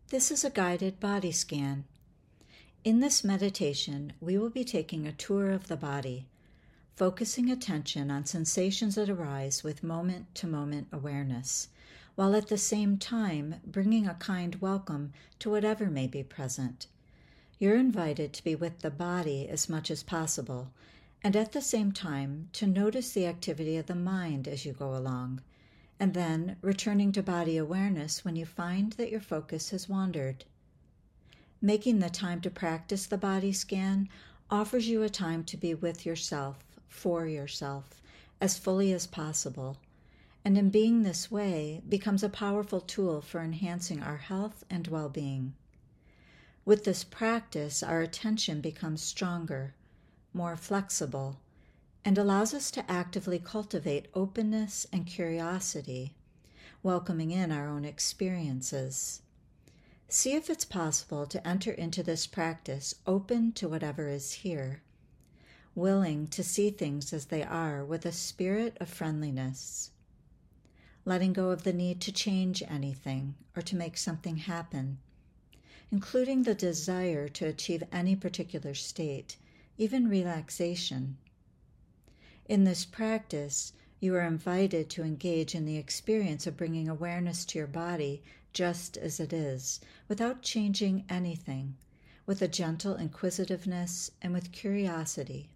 This is a guided body scan. In this meditation, we will be taking a tour of the body, focusing attention on sensations that arise with moment-to-moment awareness, while at the same time bringing a kind welcome to whatever may be present. You're invited to be with the body as much as possible, and at the same time to notice the activity of the mind as you go along, and then returning to body awareness when you find that your focus has wandered. Making the time to practice the body scan offers you a time to be with yourself, for yourself, as fully as possible, and in being this way becomes a powerful tool for enhancing our health and well-being. With this practice, our attention becomes stronger, more flexible, and allows us to actively cultivate openness and curiosity, welcoming in our own experiences. See if it's possible to enter into this practice open to whatever is here, willing to see things as they are with a spirit of friendliness, letting go of the need to change anything or to make something happen, including the desire to achieve any particular state, even relaxation. In this practice, you are invited to engage in the experience of bringing awareness to your body just as it is, without changing anything, with a gentle inquisitiveness and with curiosity.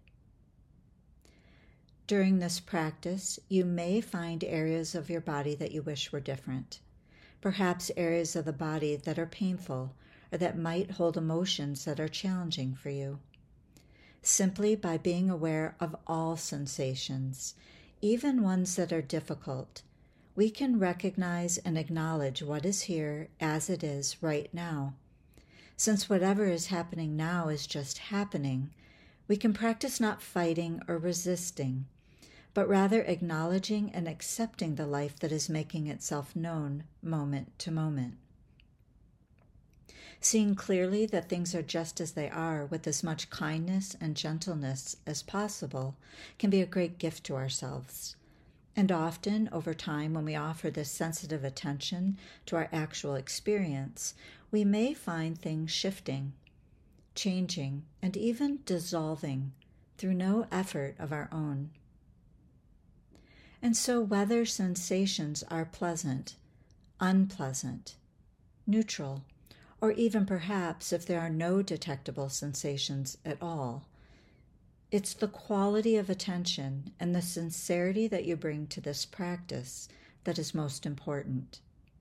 During this practice, you may find areas of your body that you wish were different, perhaps areas of the body that are painful or that might hold emotions that are challenging for you. Simply by being aware of all sensations, even ones that are difficult, we can recognize and acknowledge what is here as it is right now. Since whatever is happening now is just happening, we can practice not fighting or resisting, but rather acknowledging and accepting the life that is making itself known moment to moment. Seeing clearly that things are just as they are with as much kindness and gentleness as possible can be a great gift to ourselves. And often, over time, when we offer this sensitive attention to our actual experience, we may find things shifting, changing, and even dissolving through no effort of our own. And so whether sensations are pleasant, unpleasant, neutral, or even perhaps if there are no detectable sensations at all, it's the quality of attention and the sincerity that you bring to this practice that is most important.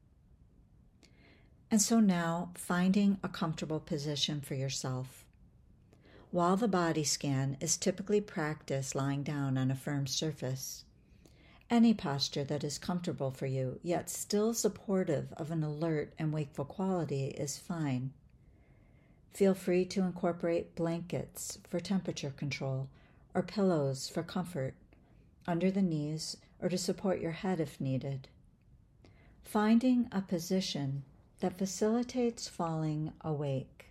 And so now, finding a comfortable position for yourself. While the body scan is typically practiced lying down on a firm surface, any posture that is comfortable for you, yet still supportive of an alert and wakeful quality, is fine. Feel free to incorporate blankets for temperature control or pillows for comfort under the knees or to support your head if needed. Finding a position that facilitates falling awake.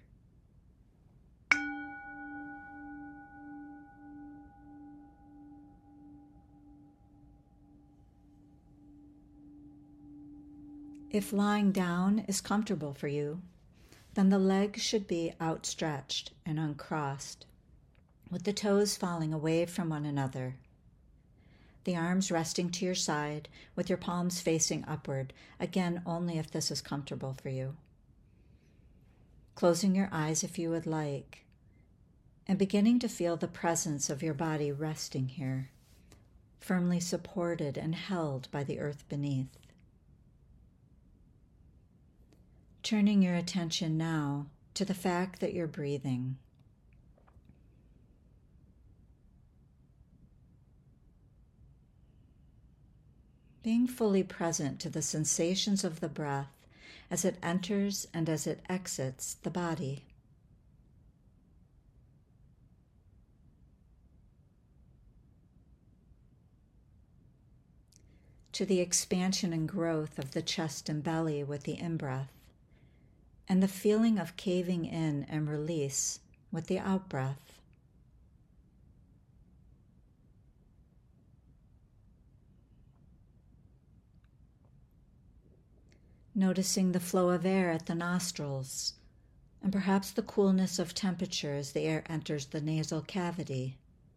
If lying down is comfortable for you, then the legs should be outstretched and uncrossed, with the toes falling away from one another. The arms resting to your side, with your palms facing upward, again only if this is comfortable for you. Closing your eyes if you would like, and beginning to feel the presence of your body resting here, firmly supported and held by the earth beneath. Turning your attention now to the fact that you're breathing. Being fully present to the sensations of the breath as it enters and as it exits the body. To the expansion and growth of the chest and belly with the in-breath, and the feeling of caving in and release with the out-breath. noticing the flow of air at the nostrils, and perhaps the coolness of temperature as the air enters the nasal cavity.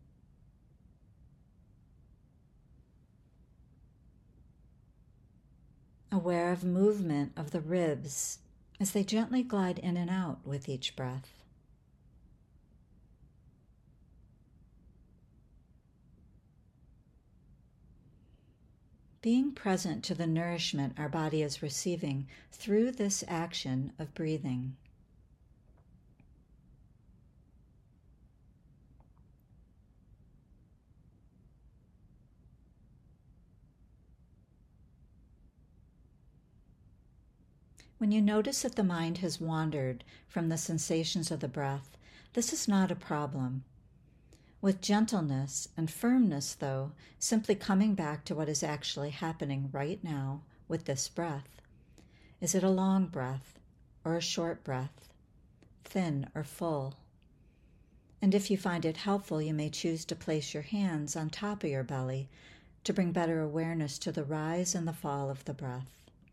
Aware of movement of the ribs as they gently glide in and out with each breath. Being present to the nourishment our body is receiving through this action of breathing. When you notice that the mind has wandered from the sensations of the breath, this is not a problem. With gentleness and firmness, though, simply coming back to what is actually happening right now with this breath. Is it a long breath or a short breath, thin or full? And if you find it helpful, you may choose to place your hands on top of your belly to bring better awareness to the rise and the fall of the breath.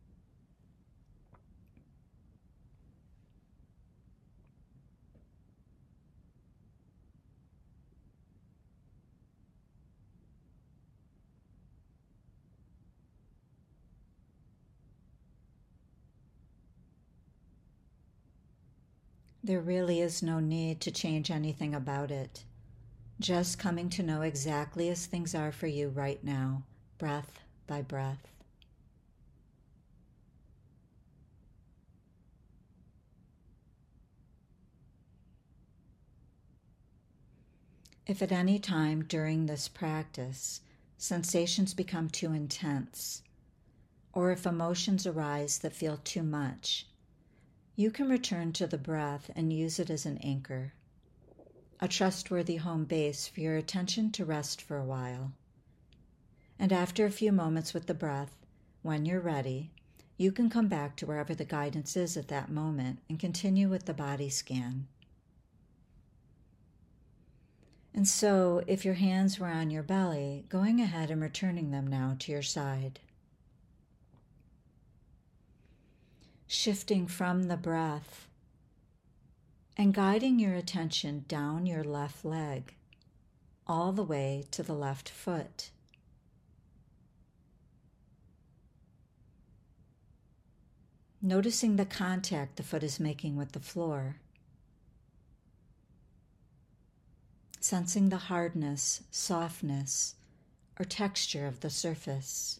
There really is no need to change anything about it. Just coming to know exactly as things are for you right now, breath by breath. If at any time during this practice sensations become too intense, or if emotions arise that feel too much, you can return to the breath and use it as an anchor, a trustworthy home base for your attention to rest for a while. And after a few moments with the breath, when you're ready, you can come back to wherever the guidance is at that moment and continue with the body scan. And so, if your hands were on your belly, going ahead and returning them now to your side. Shifting from the breath and guiding your attention down your left leg, all the way to the left foot. Noticing the contact the foot is making with the floor. Sensing the hardness, softness, or texture of the surface.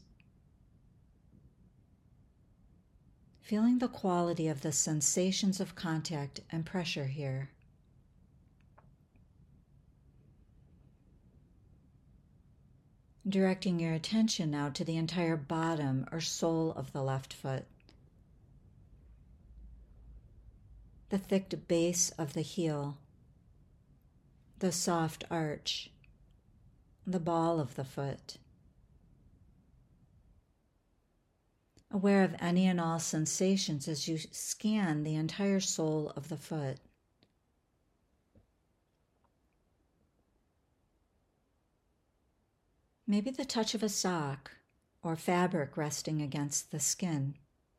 Feeling the quality of the sensations of contact and pressure here. Directing your attention now to the entire bottom or sole of the left foot. The thick base of the heel. The soft arch. The ball of the foot. Aware of any and all sensations as you scan the entire sole of the foot. Maybe the touch of a sock or fabric resting against the skin.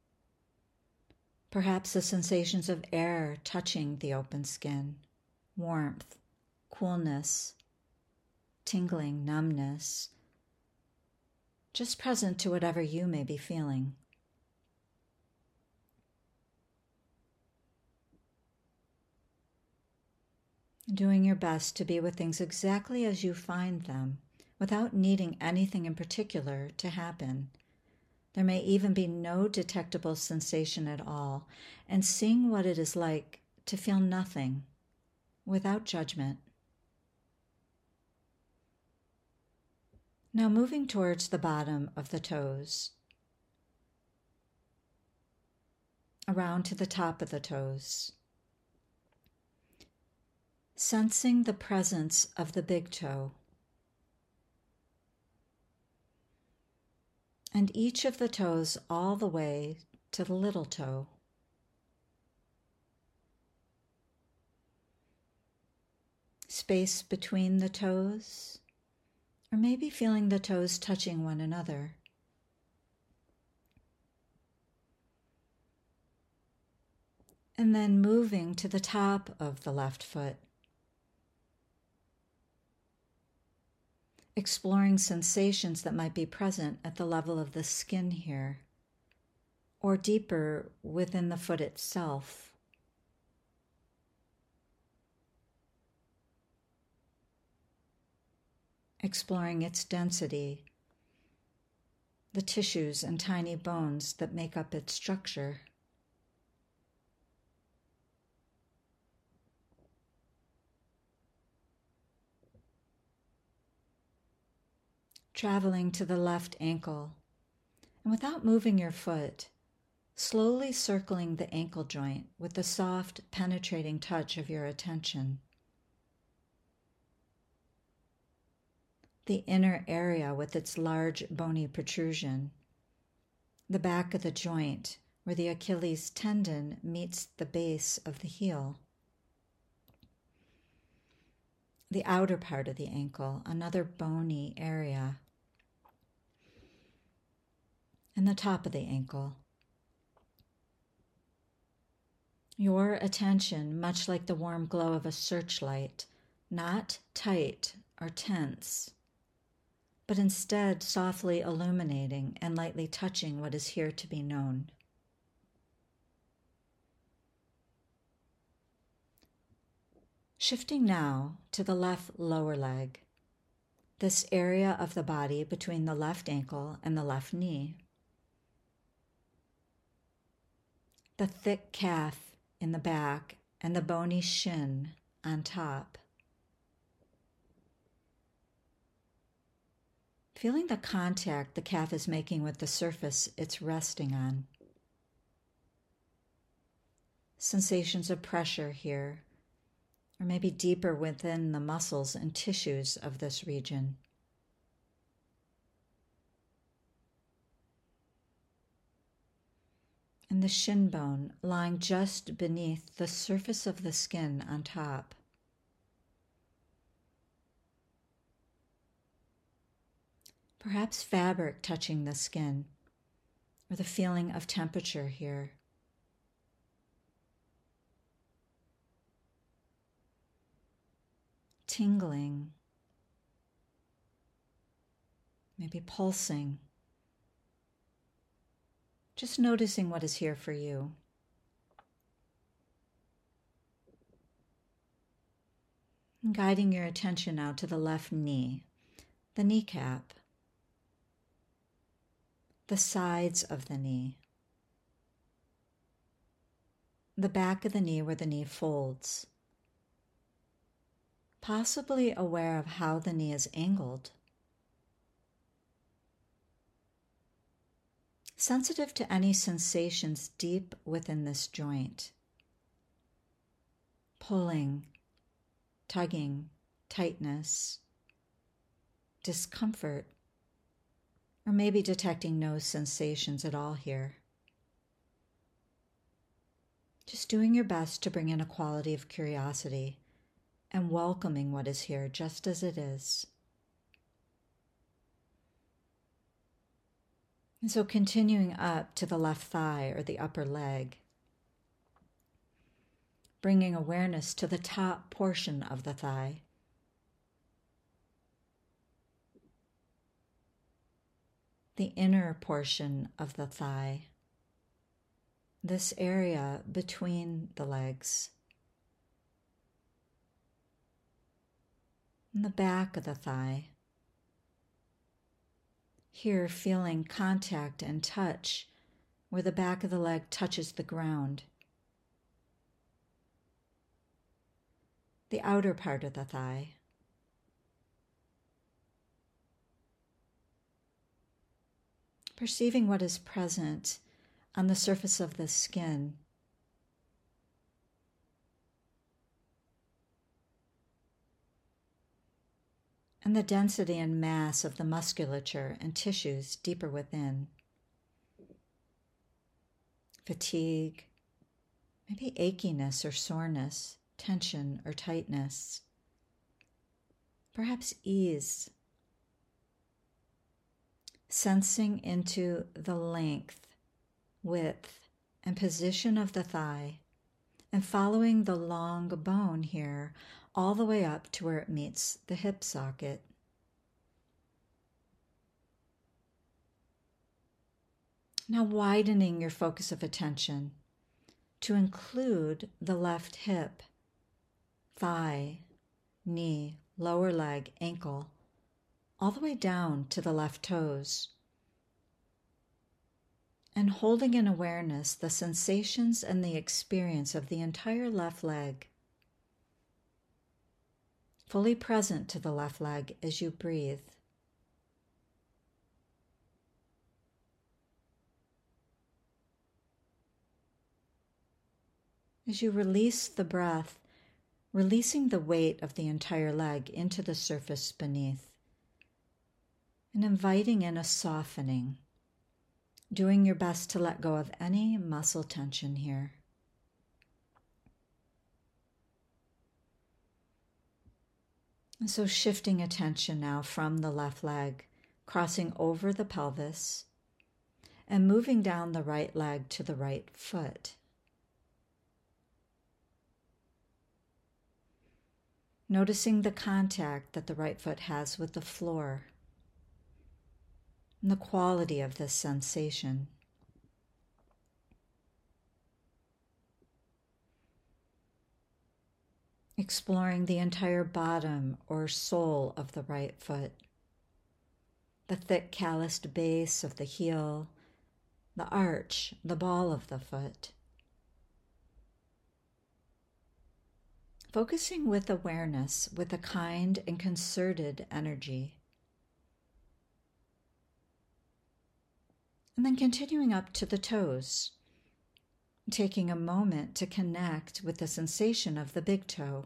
Perhaps the sensations of air touching the open skin, warmth, coolness, tingling, numbness, just present to whatever you may be feeling. Doing your best to be with things exactly as you find them, without needing anything in particular to happen. There may even be no detectable sensation at all, and seeing what it is like to feel nothing, without judgment. Now moving towards the bottom of the toes, around to the top of the toes. Sensing the presence of the big toe. And each of the toes all the way to the little toe. Space between the toes, or maybe feeling the toes touching one another. And then moving to the top of the left foot. Exploring sensations that might be present at the level of the skin here, or deeper within the foot itself. Exploring its density, the tissues and tiny bones that make up its structure. Traveling to the left ankle, and without moving your foot, slowly circling the ankle joint with the soft, penetrating touch of your attention. The inner area with its large bony protrusion, the back of the joint where the Achilles tendon meets the base of the heel. The outer part of the ankle, another bony area. And the top of the ankle. Your attention, much like the warm glow of a searchlight, not tight or tense, but instead softly illuminating and lightly touching what is here to be known. Shifting now to the left lower leg, this area of the body between the left ankle and the left knee. The thick calf in the back and the bony shin on top. Feeling the contact the calf is making with the surface it's resting on. Sensations of pressure here, or maybe deeper within the muscles and tissues of this region. And the shin bone lying just beneath the surface of the skin on top. Perhaps fabric touching the skin, or the feeling of temperature here. Tingling, maybe pulsing. Just noticing what is here for you. And guiding your attention now to the left knee, the kneecap, the sides of the knee, the back of the knee where the knee folds. Possibly aware of how the knee is angled. Sensitive to any sensations deep within this joint. Pulling, tugging, tightness, discomfort, or maybe detecting no sensations at all here. Just doing your best to bring in a quality of curiosity and welcoming what is here just as it is. And so continuing up to the left thigh or the upper leg, bringing awareness to the top portion of the thigh. The inner portion of the thigh, this area between the legs. And the back of the thigh. Here feeling contact and touch where the back of the leg touches the ground. The outer part of the thigh. Perceiving what is present on the surface of the skin. And the density and mass of the musculature and tissues deeper within. Fatigue, maybe achiness or soreness, tension or tightness. Perhaps ease. Sensing into the length, width, and position of the thigh and following the long bone here all the way up to where it meets the hip socket. Now widening your focus of attention to include the left hip, thigh, knee, lower leg, ankle, all the way down to the left toes. And holding in awareness the sensations and the experience of the entire left leg. Fully present to the left leg as you breathe. As you release the breath, releasing the weight of the entire leg into the surface beneath, and inviting in a softening, doing your best to let go of any muscle tension here. And so shifting attention now from the left leg, crossing over the pelvis, and moving down the right leg to the right foot. Noticing the contact that the right foot has with the floor and the quality of this sensation. Exploring the entire bottom or sole of the right foot, the thick calloused base of the heel, the arch, the ball of the foot. Focusing with awareness, with a kind and concerted energy. And then continuing up to the toes, taking a moment to connect with the sensation of the big toe.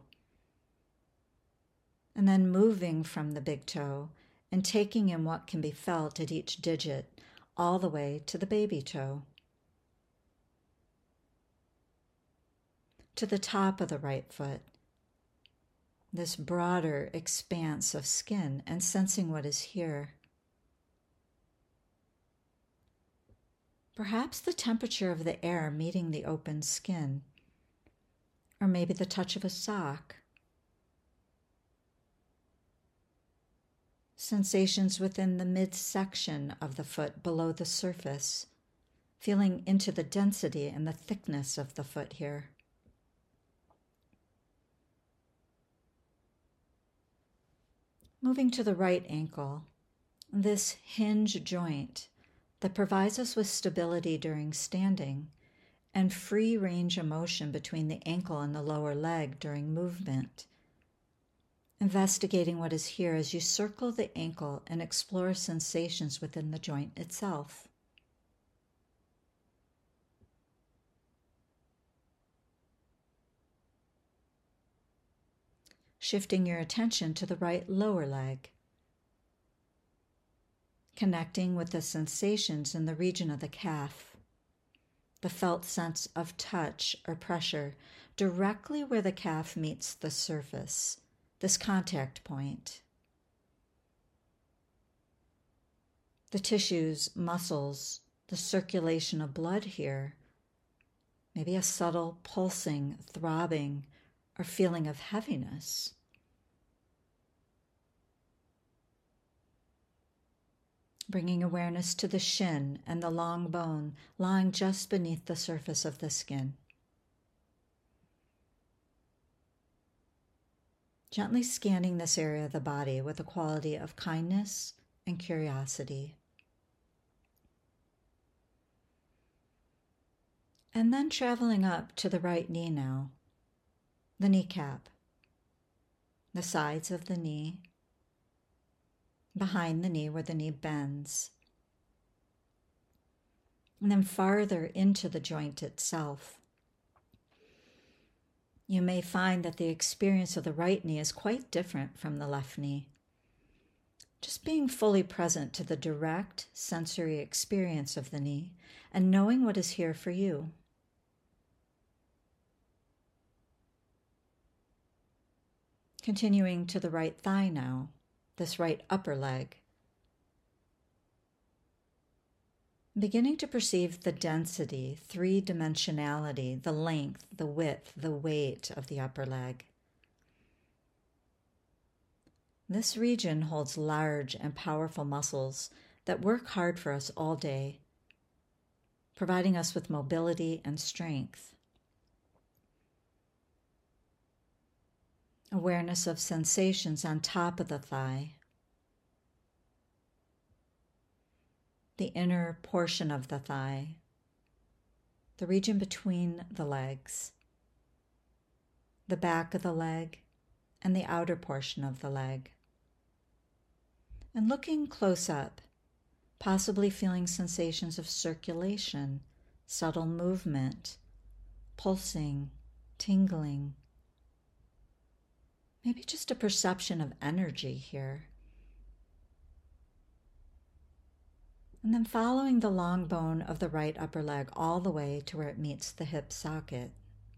And then moving from the big toe and taking in what can be felt at each digit, all the way to the baby toe. To the top of the right foot, this broader expanse of skin, and sensing what is here. Perhaps the temperature of the air meeting the open skin, or maybe the touch of a sock. Sensations within the midsection of the foot below the surface, feeling into the density and the thickness of the foot here. Moving to the right ankle, this hinge joint that provides us with stability during standing and free range of motion between the ankle and the lower leg during movement. Investigating what is here as you circle the ankle and explore sensations within the joint itself. Shifting your attention to the right lower leg. Connecting with the sensations in the region of the calf. The felt sense of touch or pressure directly where the calf meets the surface, this contact point. The tissues, muscles, the circulation of blood here. Maybe a subtle pulsing, throbbing, or feeling of heaviness. Bringing awareness to the shin and the long bone lying just beneath the surface of the skin. Gently scanning this area of the body with a quality of kindness and curiosity. And then traveling up to the right knee now, the kneecap, the sides of the knee, behind the knee where the knee bends, and then farther into the joint itself. You may find that the experience of the right knee is quite different from the left knee. Just being fully present to the direct sensory experience of the knee and knowing what is here for you. Continuing to the right thigh now, this right upper leg. Beginning to perceive the density, three-dimensionality, the length, the width, the weight of the upper leg. This region holds large and powerful muscles that work hard for us all day, providing us with mobility and strength. Awareness of sensations on top of the thigh, the inner portion of the thigh, the region between the legs, the back of the leg, and the outer portion of the leg. And looking close up, possibly feeling sensations of circulation, subtle movement, pulsing, tingling. Maybe just a perception of energy here. And then following the long bone of the right upper leg all the way to where it meets the hip socket.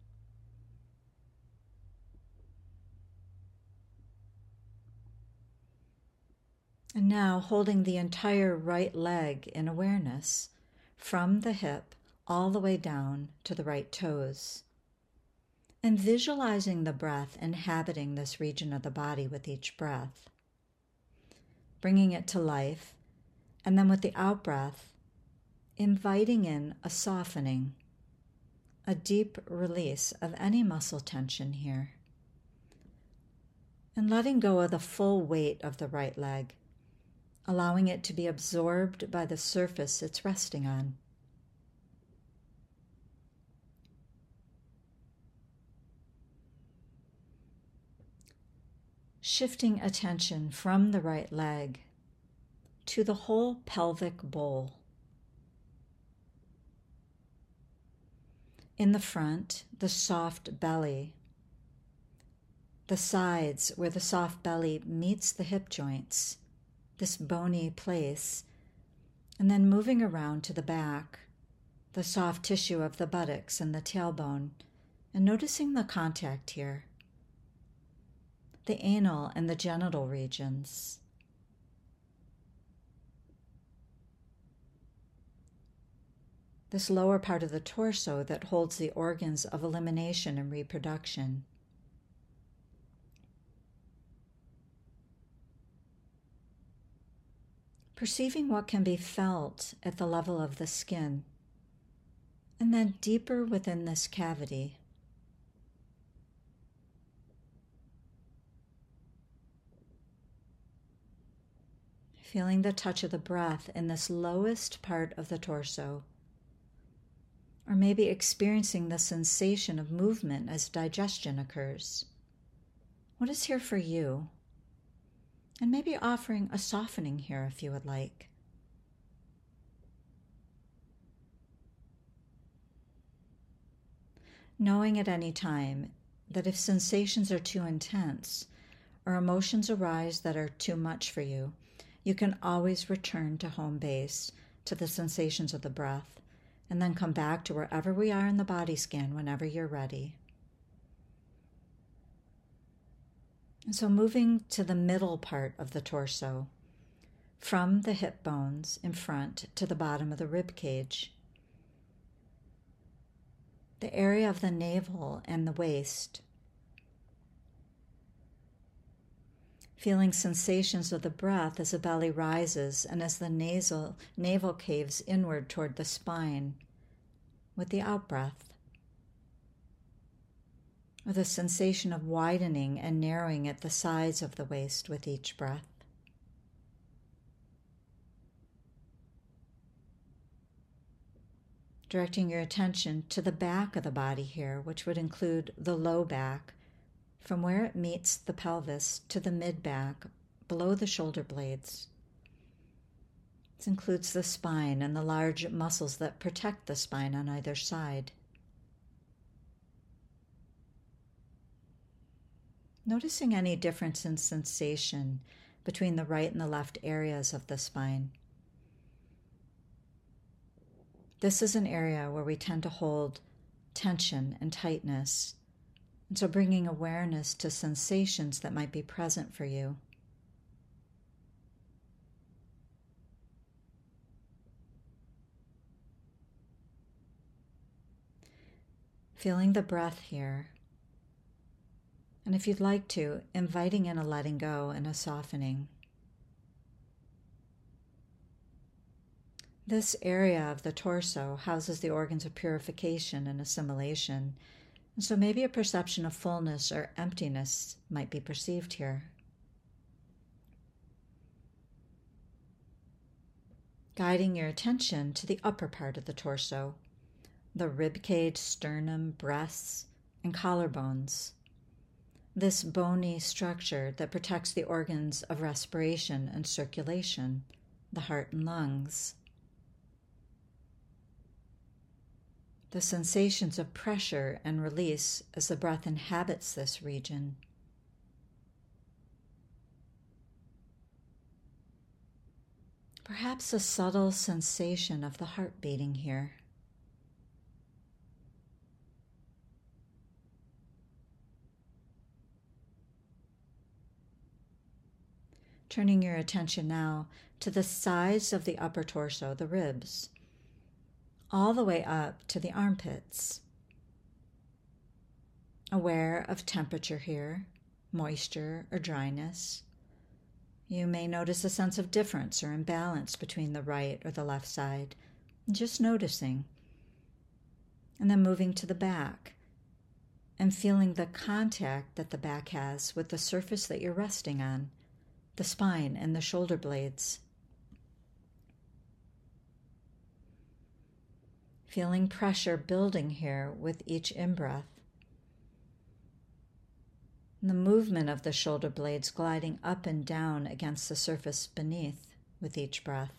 And now holding the entire right leg in awareness from the hip all the way down to the right toes. And visualizing the breath inhabiting this region of the body with each breath. Bringing it to life, and then with the out-breath, inviting in a softening, a deep release of any muscle tension here. And letting go of the full weight of the right leg, allowing it to be absorbed by the surface it's resting on. Shifting attention from the right leg to the whole pelvic bowl. In the front, the soft belly. The sides, where the soft belly meets the hip joints, this bony place. And then moving around to the back, the soft tissue of the buttocks and the tailbone, and noticing the contact here. The anal and the genital regions. This lower part of the torso that holds the organs of elimination and reproduction. Perceiving what can be felt at the level of the skin, and then deeper within this cavity. Feeling the touch of the breath in this lowest part of the torso. Or maybe experiencing the sensation of movement as digestion occurs. What is here for you? And maybe offering a softening here if you would like. Knowing at any time that if sensations are too intense or emotions arise that are too much for you, you can always return to home base, to the sensations of the breath, and then come back to wherever we are in the body scan whenever you're ready. And so moving to the middle part of the torso, from the hip bones in front to the bottom of the rib cage, the area of the navel and the waist, feeling sensations of the breath as the belly rises and as the navel caves inward toward the spine with the out-breath, or the sensation of widening and narrowing at the sides of the waist with each breath. Directing your attention to the back of the body here, which would include the low back, from where it meets the pelvis to the mid-back, below the shoulder blades. This includes the spine and the large muscles that protect the spine on either side. Noticing any difference in sensation between the right and the left areas of the spine. This is an area where we tend to hold tension and tightness, and so bringing awareness to sensations that might be present for you. Feeling the breath here. And if you'd like to, inviting in a letting go and a softening. This area of the torso houses the organs of purification and assimilation, and so maybe a perception of fullness or emptiness might be perceived here. Guiding your attention to the upper part of the torso, the ribcage, sternum, breasts, and collarbones. This bony structure that protects the organs of respiration and circulation, the heart and lungs. The sensations of pressure and release as the breath inhabits this region. Perhaps a subtle sensation of the heart beating here. Turning your attention now to the sides of the upper torso, the ribs, all the way up to the armpits. Aware of temperature here, moisture or dryness. You may notice a sense of difference or imbalance between the right or the left side. Just noticing. And then moving to the back and feeling the contact that the back has with the surface that you're resting on, the spine and the shoulder blades. Feeling pressure building here with each in-breath. And the movement of the shoulder blades gliding up and down against the surface beneath with each breath.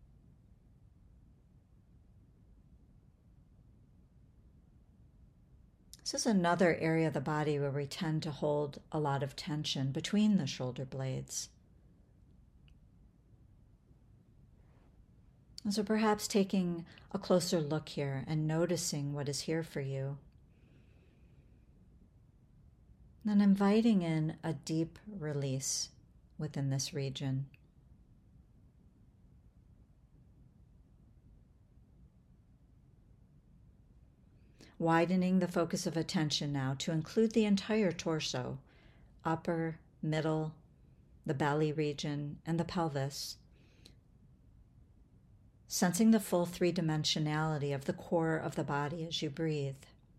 This is another area of the body where we tend to hold a lot of tension between the shoulder blades. And so perhaps taking a closer look here and noticing what is here for you. And inviting in a deep release within this region. Widening the focus of attention now to include the entire torso, upper, middle, the belly region, and the pelvis. Sensing the full three-dimensionality of the core of the body as you breathe.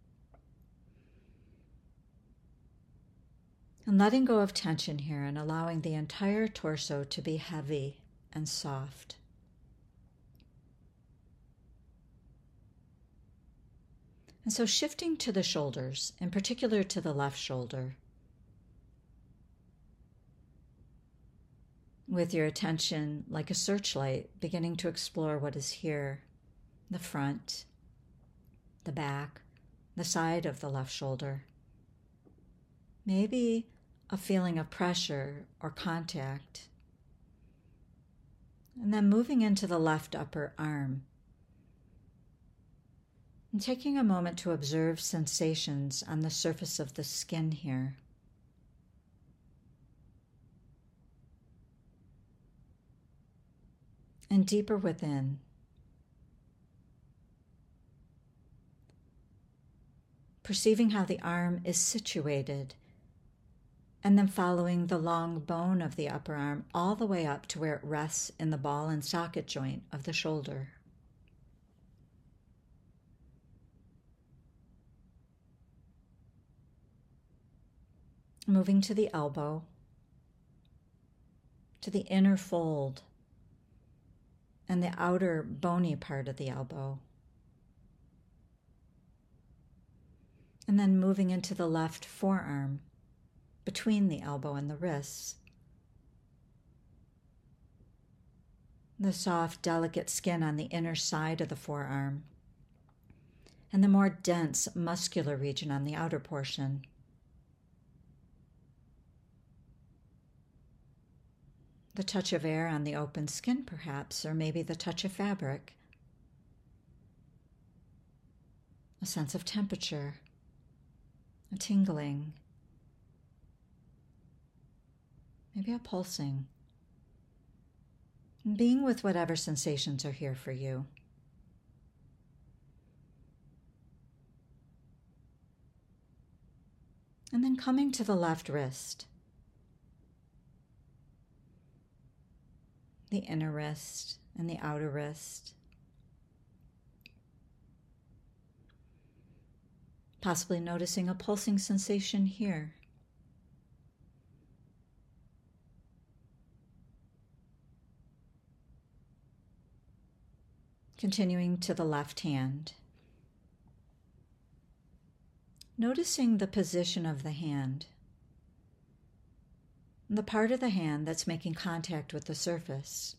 And letting go of tension here and allowing the entire torso to be heavy and soft. And so shifting to the shoulders, in particular to the left shoulder. With your attention like a searchlight, beginning to explore what is here, the front, the back, the side of the left shoulder. Maybe a feeling of pressure or contact. And then moving into the left upper arm. And taking a moment to observe sensations on the surface of the skin here. And deeper within. Perceiving how the arm is situated, and then following the long bone of the upper arm all the way up to where it rests in the ball and socket joint of the shoulder. Moving to the elbow, to the inner fold, and the outer bony part of the elbow. And then moving into the left forearm, between the elbow and the wrists. The soft, delicate skin on the inner side of the forearm, and the more dense, muscular region on the outer portion. The touch of air on the open skin, perhaps, or maybe the touch of fabric. A sense of temperature, a tingling, maybe a pulsing. And being with whatever sensations are here for you. And then coming to the left wrist, the inner wrist and the outer wrist. Possibly noticing a pulsing sensation here. Continuing to the left hand. Noticing the position of the hand, the part of the hand that's making contact with the surface.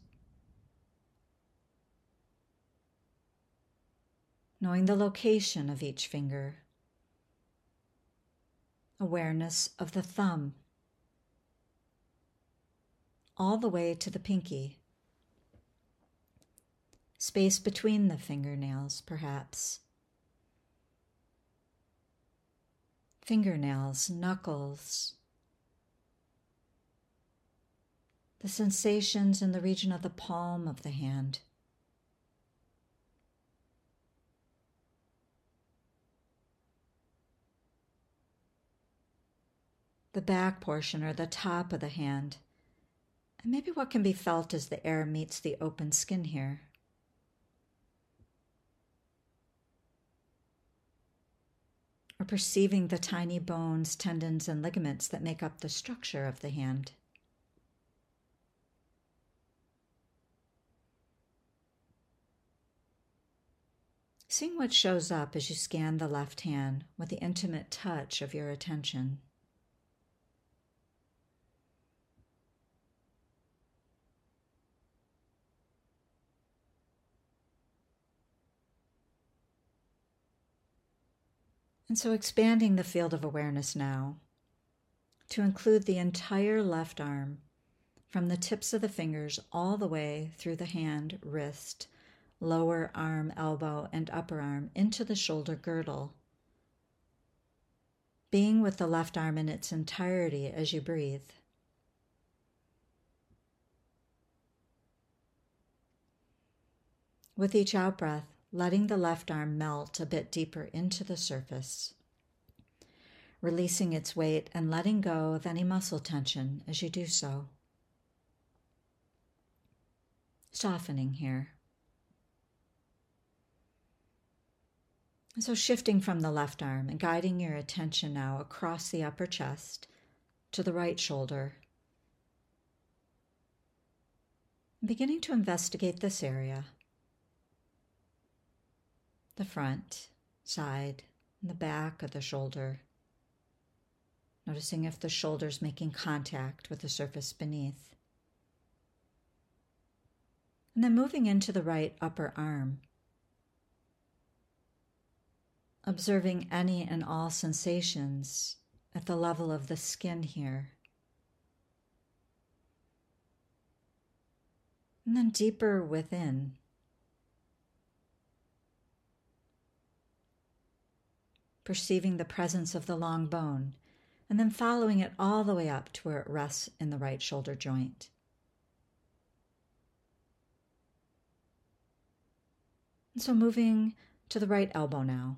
Knowing the location of each finger. Awareness of the thumb, all the way to the pinky. Space between the fingernails, perhaps. Fingernails, knuckles. The sensations in the region of the palm of the hand. The back portion or the top of the hand, and maybe what can be felt as the air meets the open skin here. Or perceiving the tiny bones, tendons, and ligaments that make up the structure of the hand. Seeing what shows up as you scan the left hand with the intimate touch of your attention. And so expanding the field of awareness now to include the entire left arm from the tips of the fingers all the way through the hand, wrist, lower arm, elbow, and upper arm into the shoulder girdle. Being with the left arm in its entirety as you breathe. With each out-breath, letting the left arm melt a bit deeper into the surface, releasing its weight and letting go of any muscle tension as you do so. Softening here. And so shifting from the left arm and guiding your attention now across the upper chest to the right shoulder. Beginning to investigate this area. The front, side, and the back of the shoulder. Noticing if the shoulder's making contact with the surface beneath. And then moving into the right upper arm. Observing any and all sensations at the level of the skin here. And then deeper within. Perceiving the presence of the long bone, and then following it all the way up to where it rests in the right shoulder joint. And so moving to the right elbow now.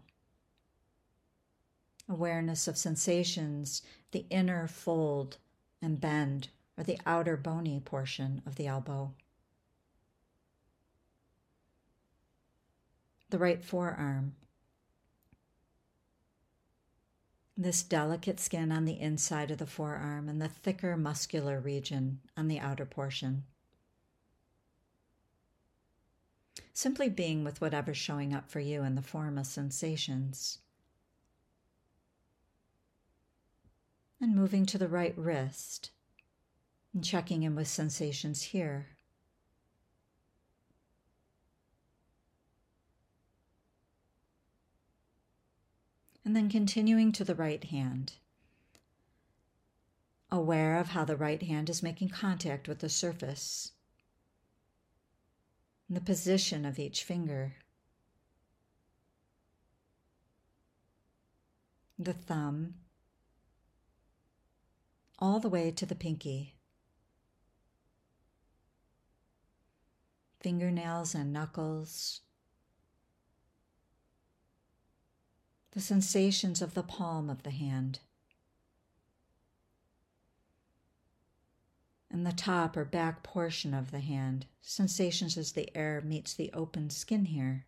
Awareness of sensations, the inner fold and bend, or the outer bony portion of the elbow. The right forearm. This delicate skin on the inside of the forearm and the thicker muscular region on the outer portion. Simply being with whatever's showing up for you in the form of sensations. And moving to the right wrist and checking in with sensations here. And then continuing to the right hand, aware of how the right hand is making contact with the surface, and the position of each finger, the thumb, all the way to the pinky, fingernails and knuckles, the sensations of the palm of the hand. and the top or back portion of the hand, sensations as the air meets the open skin here.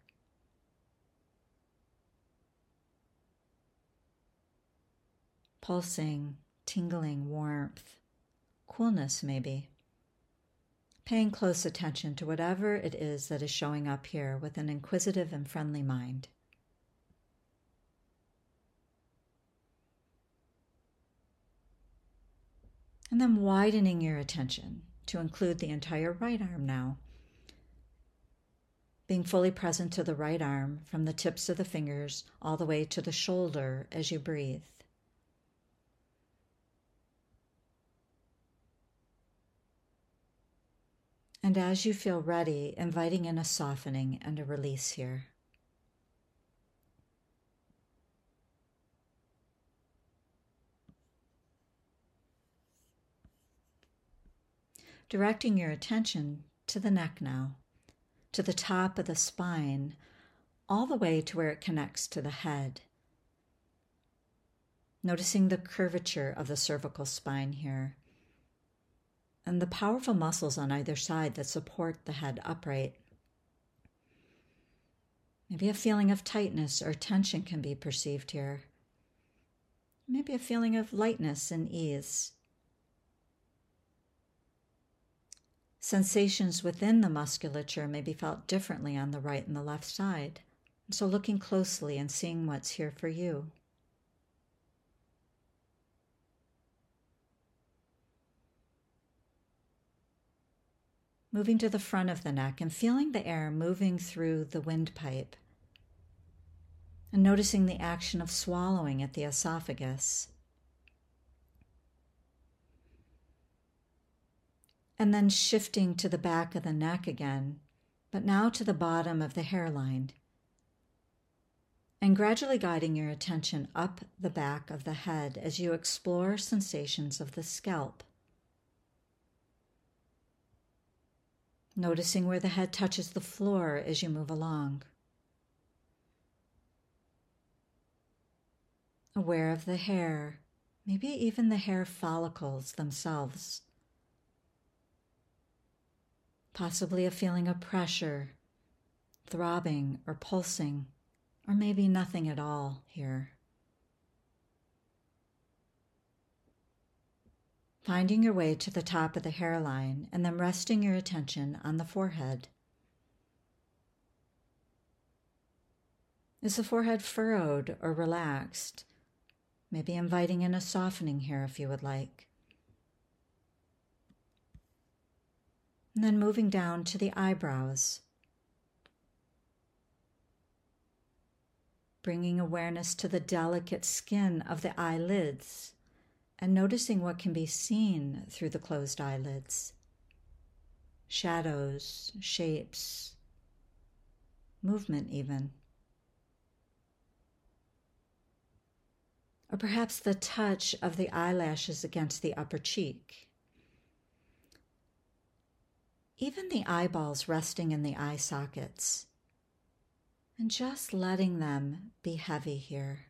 Pulsing, tingling warmth, coolness maybe. Paying close attention to whatever it is that is showing up here with an inquisitive and friendly mind. And then widening your attention to include the entire right arm now. Being fully present to the right arm from the tips of the fingers all the way to the shoulder as you breathe. And as you feel ready, inviting in a softening and a release here. Directing your attention to the neck now, to the top of the spine, all the way to where it connects to the head. Noticing the curvature of the cervical spine here, and the powerful muscles on either side that support the head upright. Maybe a feeling of tightness or tension can be perceived here. Maybe a feeling of lightness and ease. Sensations within the musculature may be felt differently on the right and the left side. So looking closely and seeing what's here for you. Moving to the front of the neck and feeling the air moving through the windpipe. And noticing the action of swallowing at the esophagus. And then shifting to the back of the neck again, but now to the bottom of the hairline. And gradually guiding your attention up the back of the head as you explore sensations of the scalp. Noticing where the head touches the floor as you move along. Aware of the hair, maybe even the hair follicles themselves. Possibly a feeling of pressure, throbbing or pulsing, or maybe nothing at all here. Finding your way to the top of the hairline and then resting your attention on the forehead. Is the forehead furrowed or relaxed? Maybe inviting in a softening here if you would like. And then moving down to the eyebrows. Bringing awareness to the delicate skin of the eyelids and noticing what can be seen through the closed eyelids. Shadows, shapes, movement even. Or perhaps the touch of the eyelashes against the upper cheek. Even the eyeballs resting in the eye sockets. And just letting them be heavy here.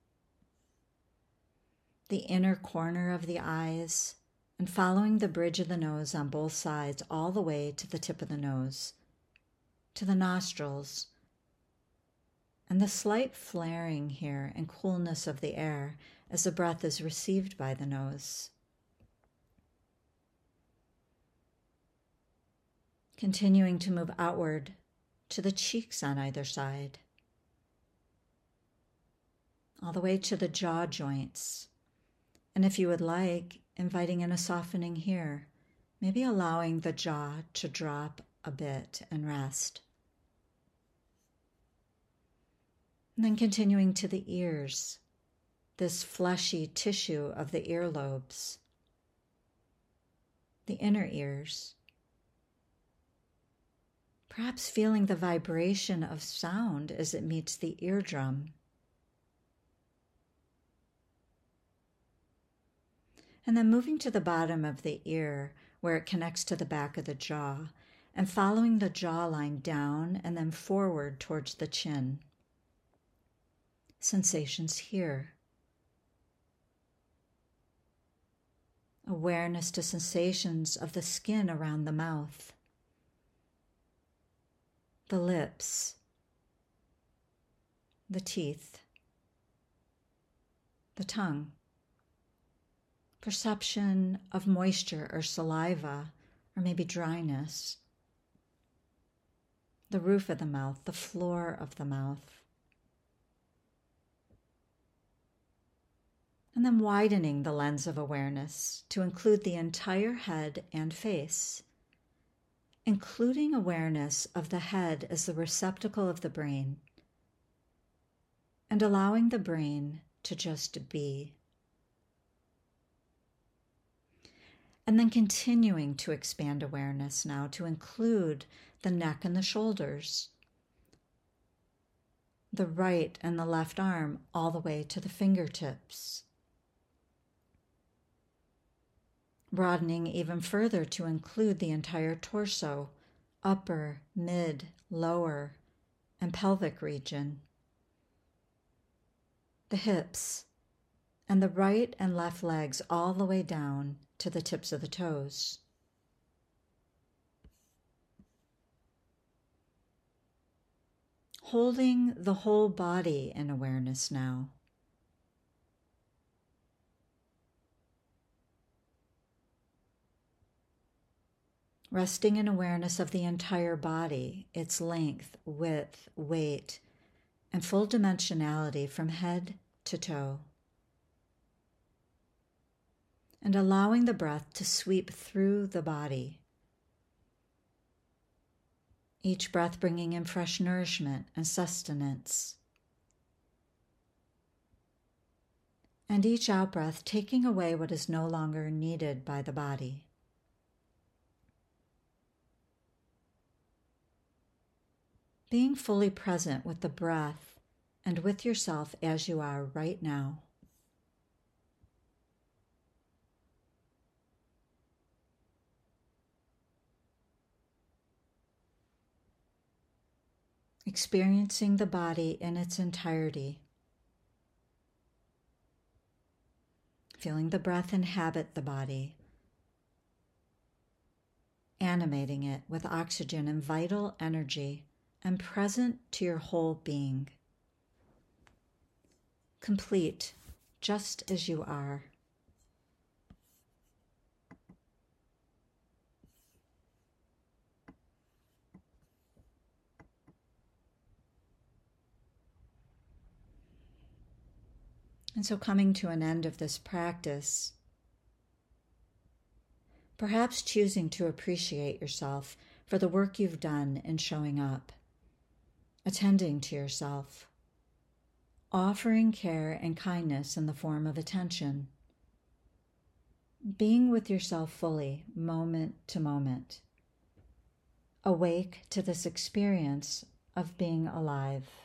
The inner corner of the eyes, and following the bridge of the nose on both sides all the way to the tip of the nose, to the nostrils, and the slight flaring here and coolness of the air as the breath is received by the nose. Continuing to move outward to the cheeks on either side, all the way to the jaw joints. And if you would like, inviting in a softening here, maybe allowing the jaw to drop a bit and rest. And then continuing to the ears, this fleshy tissue of the earlobes, the inner ears. Perhaps feeling the vibration of sound as it meets the eardrum. And then moving to the bottom of the ear where it connects to the back of the jaw and following the jawline down and then forward towards the chin. Sensations here. Awareness to sensations of the skin around the mouth, the lips, the teeth, the tongue. Perception of moisture or saliva, or maybe dryness. The roof of the mouth, the floor of the mouth. And then widening the lens of awareness to include the entire head and face, including awareness of the head as the receptacle of the brain, and allowing the brain to just be. And then continuing to expand awareness now to include the neck and the shoulders, the right and the left arm all the way to the fingertips. Broadening even further to include the entire torso, upper, mid, lower, and pelvic region. The hips, and the right and left legs all the way down to the tips of the toes. Holding the whole body in awareness now. Resting in awareness of the entire body, its length, width, weight, and full dimensionality from head to toe. And allowing the breath to sweep through the body. Each breath bringing in fresh nourishment and sustenance. And each out-breath taking away what is no longer needed by the body. Being fully present with the breath and with yourself as you are right now. Experiencing the body in its entirety. Feeling the breath inhabit the body. Animating it with oxygen and vital energy, and present to your whole being. Complete, just as you are. And so coming to an end of this practice, perhaps choosing to appreciate yourself for the work you've done in showing up, attending to yourself, offering care and kindness in the form of attention, being with yourself fully, moment to moment, awake to this experience of being alive.